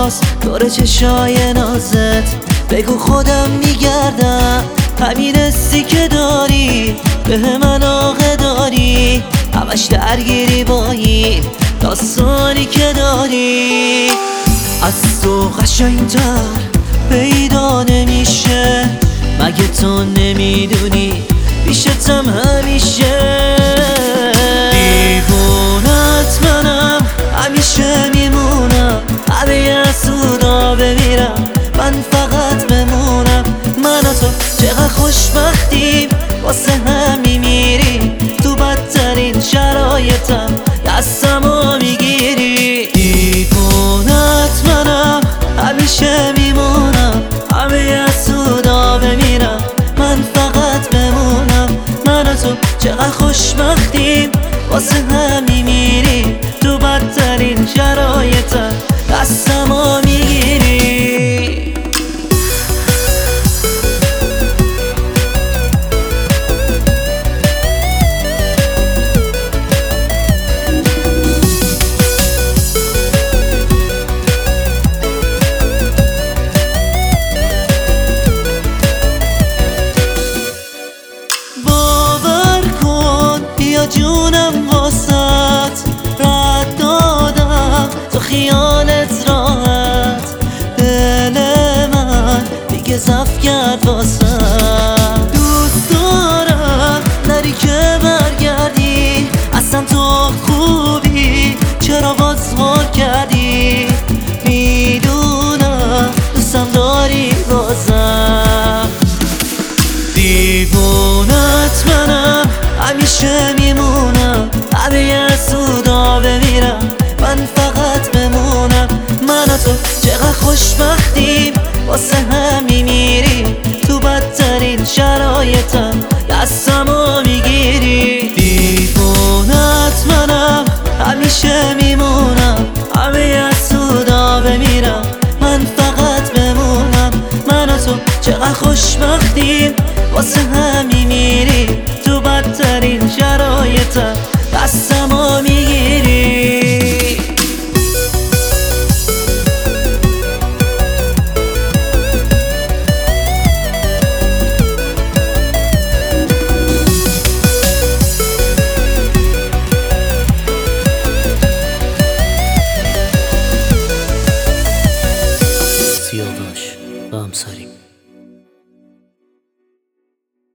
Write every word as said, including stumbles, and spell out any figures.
هاست دور چشای نازت. بگو خودم میگردم، همین حسی که داری به من علاقه داری، همش درگیری با این داستانی که داری. از تو قشنگتر پیدا نمیشه، مگه تو نمیدونی پیشتم همیشه. دیوونت منم، همیشه میمونم، همه سودا بمیرم، من فقط بمونم. من و تو چقدر خوشبختیم، واسه هم میمیریم، تو بدترین شرایطم دستمو میگیری. دیوونت منم، همیشه میمونم، همه سودا بمیرم، من فقط بمونم. من و تو چقدر خوشبختیم، واسه هم میمیریم، تو بدترین شرایطم دستمو میگیری. جونم واسط رد دادم، تو خیالت راحت، دل من دیگه زف کرد واسط. دوست دارم نری که برگردی، اصلا تو خوبی، چرا باز مار کردی؟ میدونم دوستم داری بازم. دیوونت منم، همیشه میمونم، همه سودا بمیرم، من فقط بمونم. من و تو چقدر خوشبختیم، واسه هم میمیریم، تو بدترین شرایطم دستمو میگیری. دیوونت منم، همیشه میمونم، همه سودا بمیرم، من فقط بمونم. من و تو چقدر خوشبختیم، واسه هم میمیریم، تو بدترین شرایطم دستمو میگیری. سیاوش و همسری